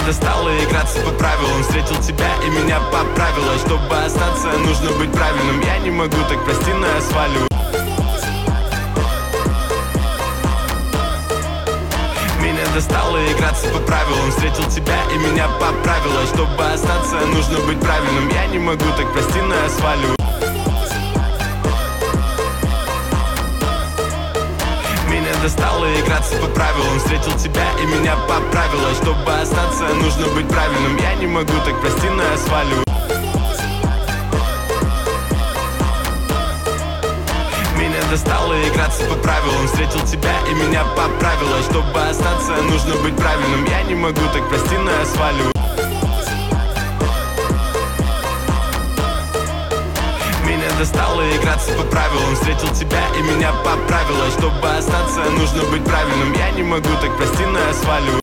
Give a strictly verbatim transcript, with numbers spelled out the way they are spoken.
достало играться по правилам. Встретил тебя и меня поправило. Чтобы остаться, нужно быть правильным. Я не могу, так прости, но я свалю. Меня достало играться по правилам. Встретил тебя и меня поправило. Чтобы остаться, нужно быть правильным. Я не могу, так прости, но я свалю. Меня достало играться по правилам. Встретил тебя и меня поправило. Чтобы остаться, нужно быть правильным. Я не могу, так прости, но я свалю. Меня достало играться по правилам. Встретил тебя и меня поправило. Чтобы остаться, нужно быть правильным. Я не могу, так прости, но я свалю. Меня достало играться по правилам. Встретил тебя и меня поправило. Чтобы остаться, нужно быть правильным. Я не могу, так прости, но я свалю.